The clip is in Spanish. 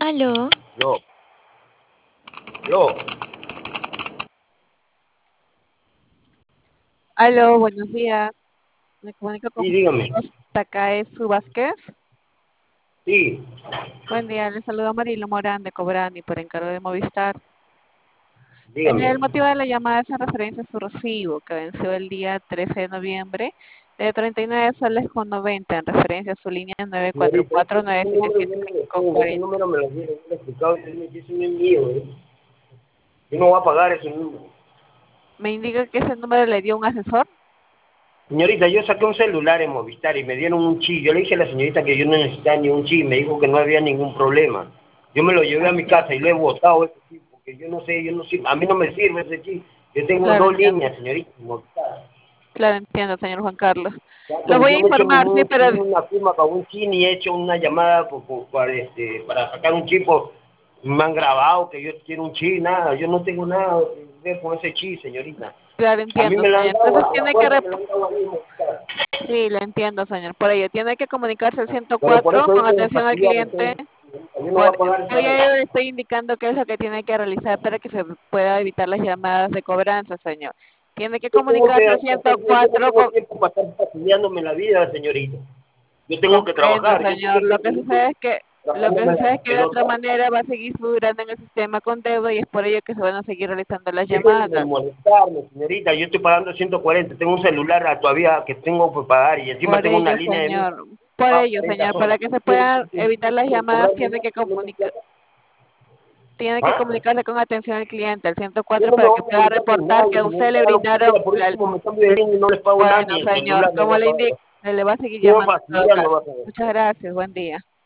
Aló, Yo, yo, Aló, buenos días. Me comunico con sí, dígame, Takaesu Vázquez. sí, Buen día, le saludo a Marilo Morán de Cobrani por encargo de Movistar. dígame. El motivo de la llamada es en referencia a su recibo que venció el día 13 de noviembre de 39 soles con 90 en referencia a su línea Señorita, ese número yo no lo tengo, ese 944977540. número me lo dieron, me lo explicado, ese no es mío, ¿eh? Yo no voy a pagar ese número. Me indica que ese número le dio un asesor. Señorita, yo saqué un celular en Movistar y me dieron un chip. Yo le dije a la señorita que yo no necesitaba ni un chip, me dijo que no había ningún problema. Yo me lo llevé a mi Entiendo. casa y le he botado ese chip, porque yo no sé, a mí no me sirve ese chip. Yo tengo Claro, dos entiendo. líneas, señorita, en Movistar. Claro, entiendo, señor Juan Carlos. Ya, Lo voy a yo me he hecho informar, sí, pero una firma para un chip y he hecho una llamada para sacar un chip. Me han grabado que yo quiero un chip, nada. Yo no tengo nada que ver con ese chip, señorita. claro, A mí entiendo, me lo han señor. dado Entonces a la tiene que puerta, me lo han dado ahí en Movistar. Sí, lo entiendo, señor. Por ello, tiene que comunicarse al Pero por 104 eso con es que me atención al fastidian cliente. ustedes. Yo no voy a pagar esa Yo deuda. ya le estoy indicando qué es lo que tiene que realizar para que se pueda evitar las llamadas de cobranza, señor. Tiene que Yo tengo que comunicarse al hacer, yo no 104 tengo con... tiempo para estar fastidiándome la vida, señorita. Yo tengo que Comprendo, trabajar. Yo señor. estoy feliz Lo que trabajándome sucede es que de el otra otro. manera va a seguir figurando en el sistema con deuda y es por ello que se van a seguir realizando las Dejen de llamadas. molestarme, señorita. Yo estoy pagando 140. Tengo un celular todavía que tengo que pagar y encima Por tengo una ello, línea de señor. Por a ello, 40 señor. Para soles. que se puedan evitar las llamadas, Cobrarme más, menos plata. tiene que ¿Ah? comunicarse con atención al cliente, al Yo 104, no me para voy que a pueda comunicar con reportar que nadie, a usted le señorita, lo que brindaron sea. Por último, me cambio de línea y no les pago nada Bueno, ni el señor, celular. Me como voy a le pagar. indico, se le va a seguir Sigo llamando en todo fastidiando, caso. va a pagar. Muchas gracias, buen día.